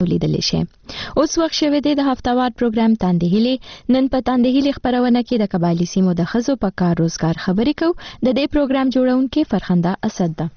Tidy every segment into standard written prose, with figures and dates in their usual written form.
لیدلی شي. اوس وخت شوی دی د هفتهوار پروګرام تاندې هیلې. نن په تاندې هیلې خپرونه کې د قبایلي سیمو د ښځو په کار روزګار خبرې کوو. د دې پروګرام جوړونکې فرخنده اسد ده.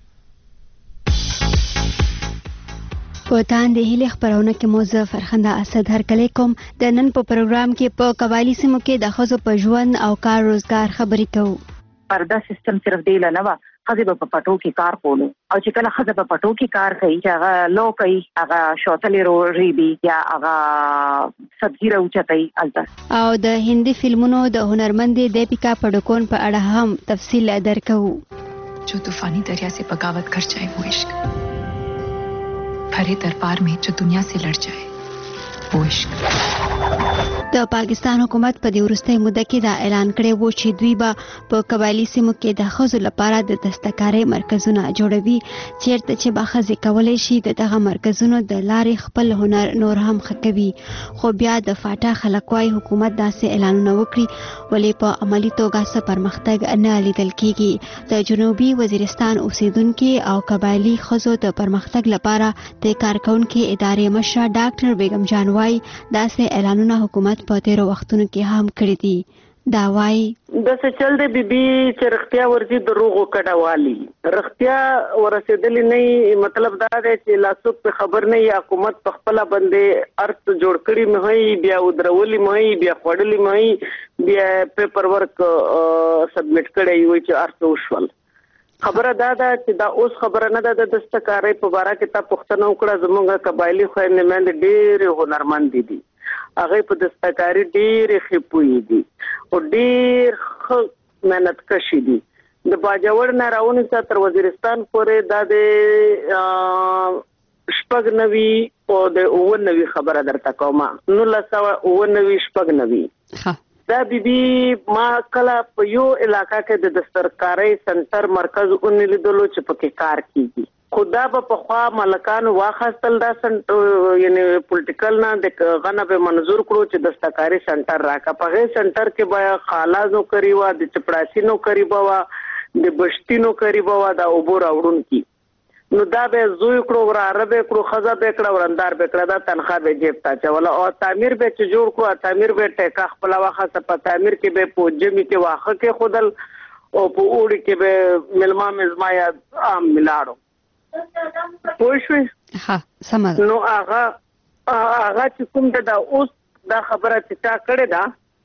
په تاندې هیلې خپرونه کې مو زه فرخنده اسد هرکلی کوم. د نن په پروګرام کې په قبایلي سیمو کې د ښځو په ژوند او کار روزګار خبرې کوو. پرده سیستم صرف دی نه و، ښځې به په پټو کې کار کولو، او چې کله ښځه په پټو کې کار کوي چې هغه لو کوي، هغه شوتلې ریبي یا هغه سبزي راوچتوي هلته. او د هندي فلمونو د هنرمندې دیپیکا پډوکون په اړه هم تفصیل درکوو. जो तूफानी दरिया से बगावत कर जाए वो इश्क, भरे दरबार में जो दुनिया से लड़ जाए वो इश्क. د پاکستان حکومت په دې وروستۍ موده کې دا اعلان کړی و چې دوی به په قبایلي سیمو کې د ښځو لپاره د دستکارۍ مرکزونه جوړوي، چیرته چې به ښځې کولی شي د دغه مرکزونو د لارې خپل هنر نور هم ښه کوي. خو بیا د فاټا خلک وایي حکومت داسې اعلانونه وکړي ولې په عملي توګه څه پرمختګ نه لیدل کیږي. د جنوبي وزیرستان اوسیدونکي او قبایلي ښځو د پرمختګ لپاره د کارکونکي ادارې مشره ډاکټر بیگم جان وایي داسې اعلانونه حکومت په تیرو وختونو کې هم کړی دي. دا وایي داسې چل دی بیبي چې رښتیا ورځي دروغو کډوالي رښتیا ورسېدلی نه، مطلب دا دی چې لا څوک په خبر نه وي، حکومت په خپله باندې ارث جوړ کړي مې وي، بیا ودرولي مې وي، بیا خوړلي مې وي، بیا پیپر ورک سبمیټ کړی وي چې ارث وشول. خبره دا ده چې دا اوس خبره نه ده د دستکارۍ په باره کې تا پوښتنه وکړه. زموږ قبایلي خویندې میندې ډېرې هنرمندې دي، هغه په دستکاري ډېرې ښې پوهېږي او ډېر ښه محنت کشي دي. د باجوړ نه راونیسه تر وزیرستان پورې دا د 96 او د 99 خبره درته کومه 1999 دا بیبي ما کله په یو علاقه کې د دستکارۍ سنټر مرکز اونې لیدلو چې پکې کار کیږي. خدا په خوا ملکانو واخستل دا یعنی پولیټیکل نه د غنه به منظور کړو چې دستکاری سنټر راکا. په هغه سنټر کې بیا خالازو کوي وا د چپړاسینو کوي وا د بشتینو کوي وا دا اوبور اورون کی نو دا به زوی کړو ور عربه کړو خزا به کړو ورندار به کړو دا تنخواه به جیب تا چولا او تعمیر به چې جوړ کړو تعمیر به ټیکا خپل واخه په تعمیر کې به پوجمی کې واخه کې خودل او په اوړي کې به ملما مزما یا عام ملاړو پوښوي. ها سمه نو هغه چې کوم دا اوس دا خبره چې تا کړې ده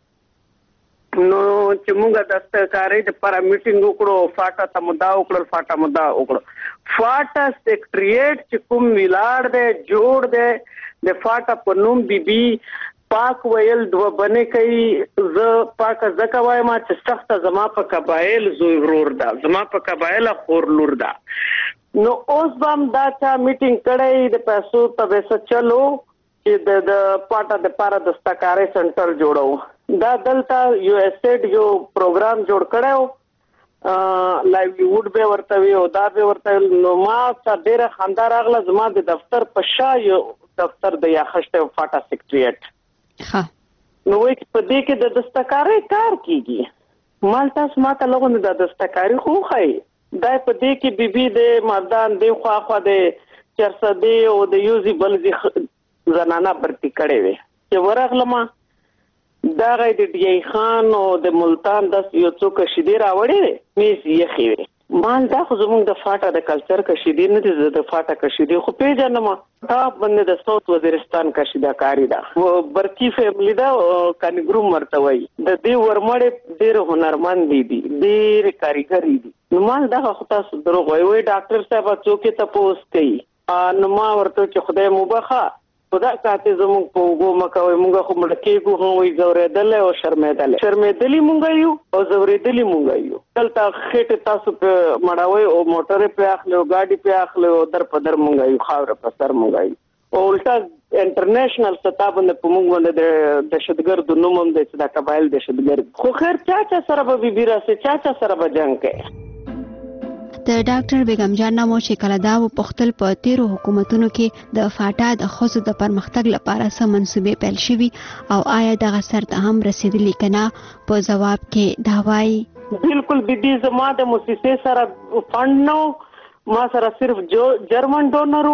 نو چې موږ د دستکارۍ د پر میټینګ وکړو فاټا ته مدا وکړو فاټا سیکریټریټ چې کوم ویلاړ دی جوړ دی د فاټا په نوم بیبي پاک ویل دوه بنې کوي. زه پاک زکه وایم چې سخت زما په قبایل زوی ورور ده، زما په قبایل خور لور ده. نو اوس بام دا چا میټینګ کړی د پیسو په وسه چلو چې د پاټا د پاره دستکارۍ سنټر جوړو. دا دلته یو ایسټ یو پروګرام جوړ کړو لایولیوډ به ورته وي او دا به ورته نو ما څه ډیره خاندار اغله زما د دفتر په شا یو دفتر د یا خشته فاټا سیکریټریټ ها نو وایي په دې کې د دستکارۍ کار کیږي. مال تاسو ماته لغونه د دستکارۍ خو خای دا په دې کې بیبي د مردان د خواخوا د چرسدي او د یوزي بلزي زنانه برتی کړي وي چې ورغلم دا غي د ډي خان او د ملتان د یو څوک شیدې راوړي میز یې خوي مال دا خو زموږ د فاټا د کلچر کشیدې نه دي د فاټا کشیدې خو پیژنم تا باندې د صوت وزیرستان کشیدا کاری دا برکی فیملی دا کنګرو مرتوي د دې ورمړې ډېر هنرمند دي ډېر کاریګر دي. نو مال دا خو تاسو دروغ وایي ډاکټر صاحب څوک ته پوس کوي نو ما ورته چې خدای مبخه خدا کاته زموږ په وګو مکوي مونږ خو مړکېګو هم وي زورېدل او شرمېدلې مونږ یو او زورېدلې مونږ یو دلته خېټه تاسو په مړاوي او موټر په اخلو ګاډي په اخلو در په در مونږ یو خاور په سر مونږ یو او الټا انټرنیشنل سطح باندې په مونږ باندې د دهشتګرد نوم هم د قبایل دهشتګرد خو خیر چا سره به بیبي راسي چا سره به جنگ کوي. د ډاکټر بیگم جان نامو چې کله دا و پختل په تیرو حکومتونو کې د فاټا د ښځو د پرمختګ لپاره څه منصوبې پیل شوي او آیا دغه سرته هم رسیدلی کنه په جواب کې دا وایي بالکل بیبي زما د مؤسسې سره فند نو ما سره صرف جو جرمن ډونرو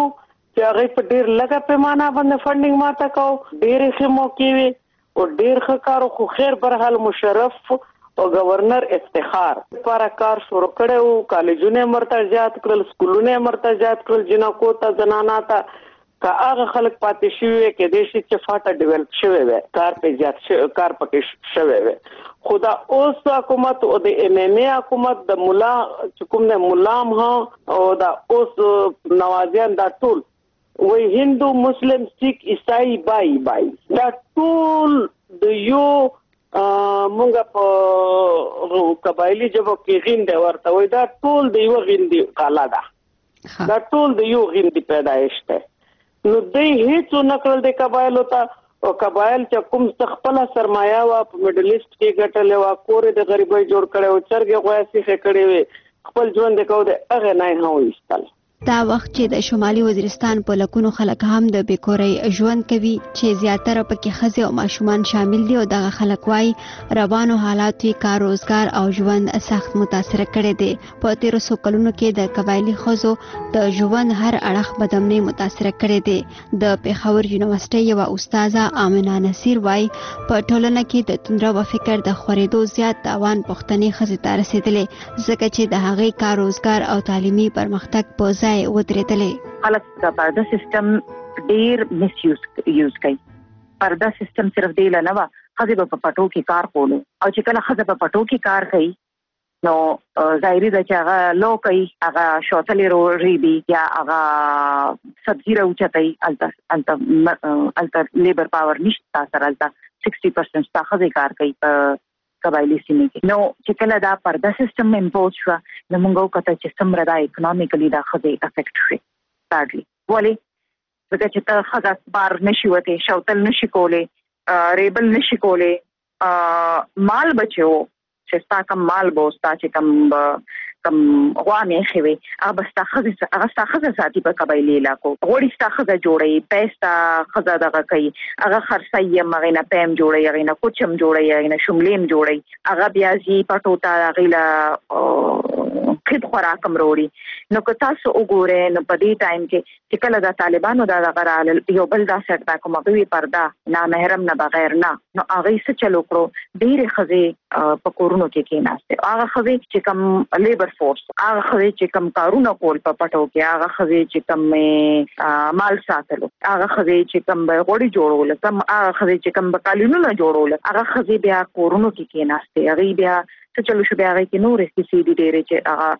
چې هغه په ډیر لږه پیمانه باندې فندینګ ماته کو ډېرې ښه موقع وي او ډېر ښه کار خو خیر برحال مشرف او گورنر افتخار لپاره کار شروع کړو. کالجونه مرتجات کړل، سکولونه مرتجات کړل، جنکو ته زنانا ته که هغه خلک پاتې شوی کې د شي چې فاټه ډیولپ شوی وي کار په زیات کار پکې شوی وي. خدا اوس حکومت او د MNA حکومت د مولا چې کوم نه ملام ها او دا اوس نوازیان دا ټول وای هندو مسلم سیک عیسائی بای دا ټول د یو مونږه په قبایلی جبو کې غینده ورته وای دا ټول د یو غیندي قالا ده، دا ټول د یو غیندي پیدایش ده. نو دې هیڅ نکړل د قبایلو ته او قبایل چې کوم خپل سرمایه وا په میډل ایست کې ګټلې وا کور د غریبۍ جوړ کړي او چرګ غواسي کړي وي خپل ژوند کو د هغه نه هوښتل. دا وخت چې د شمالي وزیرستان په لکونو خلک هم د بیکورۍ ژوند کوي چې زیاتره پکې ښځې او ماشومان شامل دي او دغه خلک وایي روانو حالات یې کار روزګار او ژوند سخت متاثر کړی دی. په 1300 کلونو کې د قبایلي ښځو د ژوند هر اړخ بدمنۍ متاثر کړی دی. د پېښور یونیورسيټي یوه استاده آمنه نصیر وایي په ټولنه کې د توندره و فکر د خورېدو زیات تاوان پښتنې ښځې ته رسېدلی ځکه چې د هغې کار روزګار او تعلیمي پرمختګ په ځای ودرېدلې. خلک د پرده سیستم ډیر مس یوز کوي. پرده سیستم صرف دی نه وا خزه په پټو کې کار کولو او چې کله خزه په پټو کې کار کوي نو ظاهري د چې هغه لو کوي هغه شوتلې ریبي یا هغه سبزی راوچتای الته لیبر پاور نشته سره الته 60% تا خزه کار کوي قبایلی سیمه کې. نو چې کله دا پرده سیستم امپوز شو نو موږ وکړه چې څومره دا اکونومیکلی دا خزه افیکټ شي ساډلی ولی ځکه چې ته خزه بار نشي وته شوتل نشي کوله ریبل نشي کوله مال بچو چې ستا کم مال بوستا چې کم غوامې خوي هغه بستا خزه ساتي په قبایلی علاقو غوړي ستا خزه جوړي پیستا خزه دغه کوي هغه خرڅي مغینه پم جوړي هغه نه کوچم جوړي هغه نه شملیم جوړي هغه بیا زی پټو تا غیلا خد خوراکم وروړي. نو که تاسو وګورئ نو په دې ټایم کې چې کله د طالبانو دا غرال یو بل دا سیټ باک کومه پردا نه محرم نه بغیر نه نو هغه څه چلو کړو ډېر خزه په کورونو کې ناشته هغه خزه چې کم لیبر فورس هغه خزه چې کم کارونه کول په پټو کې هغه خزه چې کم مال ساتلو هغه خزه چې کم غوړي جوړول کم هغه خزه چې کم قالونونه جوړول هغه خزه بیا کورونو کې ناشته هغه بیا څه چلو شو بیا هغه کې نور استفادې دي ډېر چې هغه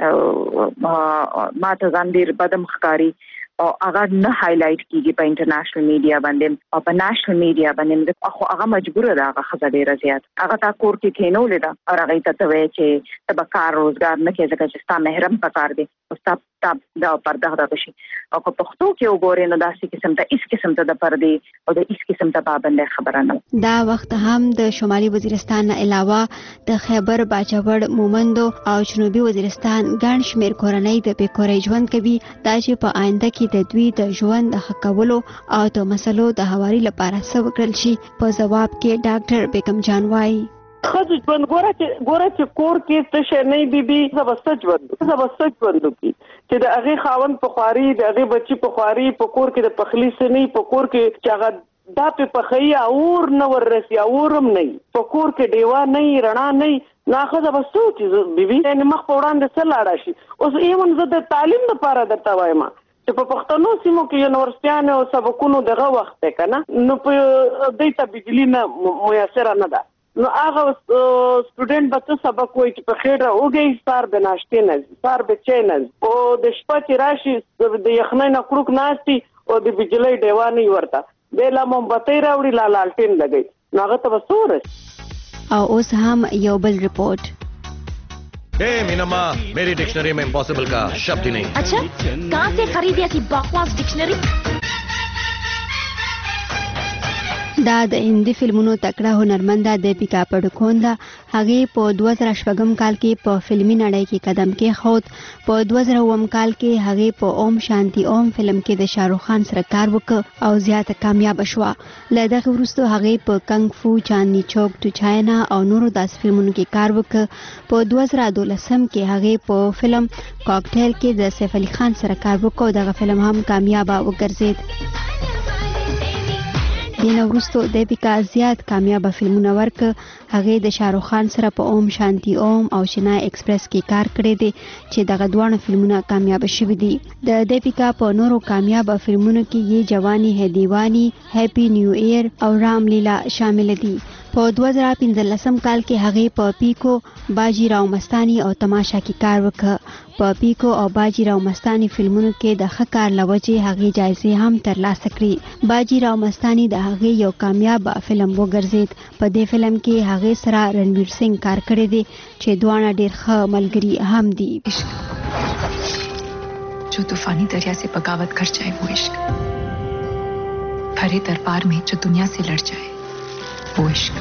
ما ته ځان ډېر بدم ښکاري او هغه نه هایلایټ کیږي په انټرنیشنل میډیا باندې او په نېشنل میډیا باندې خو هغه مجبور ده هغه خزه ډېر زیات هغه تا کور کې کینولې ده او هغه ته وایي چې تبه کار روزګار نه کوي ځکه چې ستا محرم پکار دی او ستا دا پرده دا شي او په پښتو کې وګورئ نو داسې قسم ته هیڅ قسم ته د پردې او د هیڅ قسم ته پابند خبره نه. دا وخت هم د شمالي وزیرستان نه علاوه د خیبر باجوړ مومندو او جنوبي وزیرستان ګڼ شمېر کورنۍ د بیکورۍ ژوند کوي دا چې په آینده کې د دوی د ژوند د ښه کولو او د مسلو د هواري لپاره څه وکړل شي. په ځواب کې ډاکټر بیگم جان وایي خځه ژوند ګوره چې کور کې څه شي نه بيبي زبسج ژوند کی چې د هغه خاوند په خواري د هغه بچي په خواري په کور کې د پخلی سنې په کور کې چې هغه دا په پخی اور نه ورسي اورم نه په کور کې دیوا نه رڼا نه ناخذ بسو چې بيبي نه مخ په وړاندې څه لاړ شي اوس ایمن زه د تعلیم لپاره درته وایم چې په پښتنو سیمو کې یونیورسيټیانو او سبقونو دغه وخت کنه نو په دیتا بجلی نه میسر نه ده نو هغه سټوډنټ به څه سبق وایي چې په خېټه اوږي سار به ناشته نه سار به چای نه او د شپه چې راشي د یخنۍ نه کړوک ناشتي او د بجلی دیواني ورته به لا مومبتۍ راوړي لا لالټین لګي نو هغه ته وسور او اوس هم یو بل رپورټ. मीनम्मा मेरी डिक्शनरी में इम्पॉसिबल का शब्द ही नहीं. अच्छा कहाँ से खरीदी ऐसी बकवास डिक्शनरी? دا د هندي فلمونو تکړه هنرمنده دیپیکا پډوکون ده. هغې په 2014 کال کې په فلمي نړۍ کې قدم کېښود. په 2009 کال کې هغې په اوم شانتی اوم فلم کې د شاهرخ خان سره کار وکړ او زیاته کامیاب شوه. له دغه وروسته هغې په کنګ فو، چاندني چوک ټو چاینا او نورو داسې فلمونو کې کار وکړ. په 2012 کې هغې په فلم کاکټیل کې د سیف علي خان سره کار وکړ او دغه فلم هم کامیابه وګرځید. دینه وروسته دیپیکا زیات کامیابه فلمونه ورکړ. هغې د شاهرخ خان سره په اوم شانتی اوم او چنای ایکسپریس کې کار کړی دی چې دغه دواړه فلمونه کامیابه شوي دي. د دیپیکا په نورو کامیابه فلمونو کې یې جوانی ہے دیوانی، هیپی نیو ایئر او رام لیلا شامل دي. په 2015 کال کې هغې په پیکو، باجی راو مستانی او تماشا کې کار وکړ. په پیکو او باجی راو مستانی فلمونو کې د ښه کار له وجې هغې جایزې هم ترلاسه کړي. باجی راو مستانی د هغې یو کامیاب فلم وګرځید. په دې فلم کې هغې سره رنویر سنگھ کار کړی دی چې دواړه ډېر ښه ملګري هم دي. जो तूफानी दरिया से बगावत कर जाए वो इश्क, भरे दरबार में जो दुनिया से लड़ जाए वो इश्क,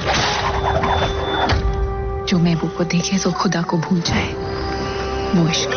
जो महबूब को देखे तो खुदा को भूल जाए वो इश्क.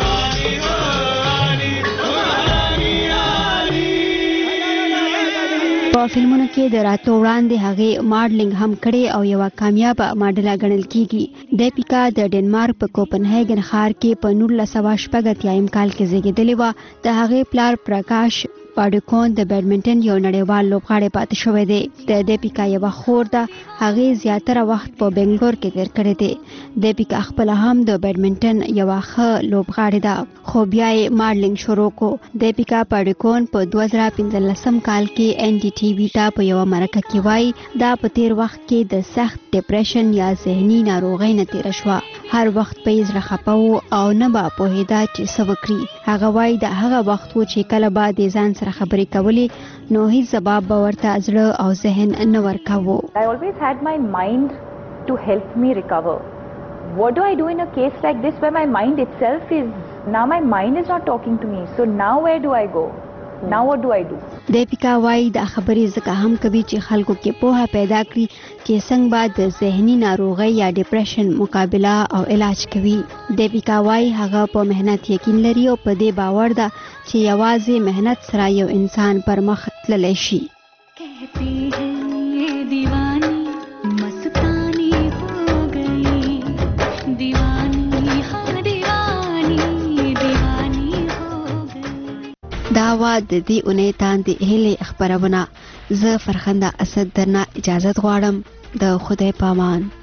په فلمونو کې د راتلو وړاندې هغې ماډلینګ هم کړې او یوه کامیابه ماډله ګڼل کیږي. دیپیکا د ډنمارک په کوپنهیګن ښار کې په 1986 کال کې زیږېدلې وه. د هغې پلار پرکاش پاډوکون د بیډمنټن یو نړیوال لوبغاړی پاتې شوی دی. د دیپیکا یوه خور ده. هغې زیاتره وخت په بنګلور کې تیر کړی دی. دیپیکا خپله هم د بیډمنټن یوه ښه لوبغاړې ده خو بیا یې ماډلینګ شروع کړو. دیپیکا پاډوکون په 2015 کال کې ان ډي ټي وي ته په یوه مرکه کې وایي دا په تیر وخت کې د سخت ډپریشن یا ذهني ناروغۍ نه تیره شوه. هر وخت په یې زړه خفه و او نه به پوهېده چې څه وکړي. هغه وایي دا هغه وخت و چې کله به د ځان سره خبرې کولې نو هیڅ ځواب به ورته زړه او ذهن نه ورکاوه. I always had my mind to help me recover. What do I do in a case like this where my mind itself is, now my mind is not talking to me, so now where do I go? Now what do I do? دیپیکا وایي دا خبرې ځکه هم کوي چې خلکو کې پوهه پیدا کړي چې څنګه به د ذهني ناروغۍ یا ډپریشن مقابله او علاج کوي. دیپیکا وایي هغه په مهنت یقین لري او په دې باور ده چې یوازې مهنت سره یو انسان پر مخ تللی شي. دا وا د دې اونۍ تاندې هیلې خبرونه. زه فرخنده اسد درنه اجازت غواړم. د خدای پامان.